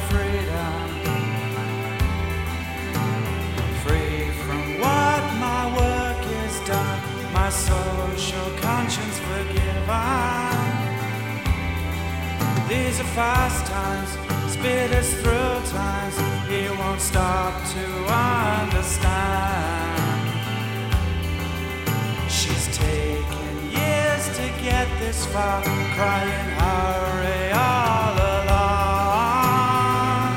freedom, free from what my work is done, my social conscience forgiven. These are fast times, speed is thrill times, he won't stop to understand. She's taken years to get this far, crying hurry all along.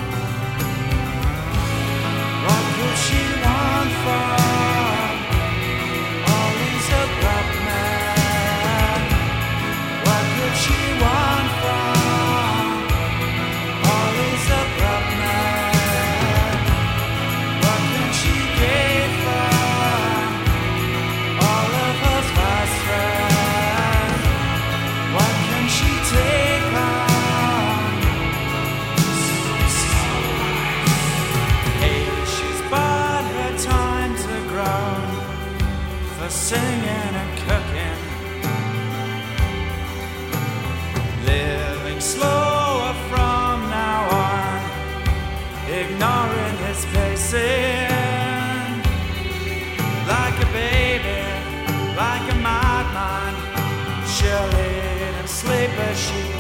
What could she want from all these abrupt men? What could she want from all these abrupt men? What can she give from all of her fast friends? What can she take on? Hey, she's bought her time to grow for singing and cooking, living slower from now on, ignoring his pacing. Like a baby, like a madman, she'll eat and sleep as she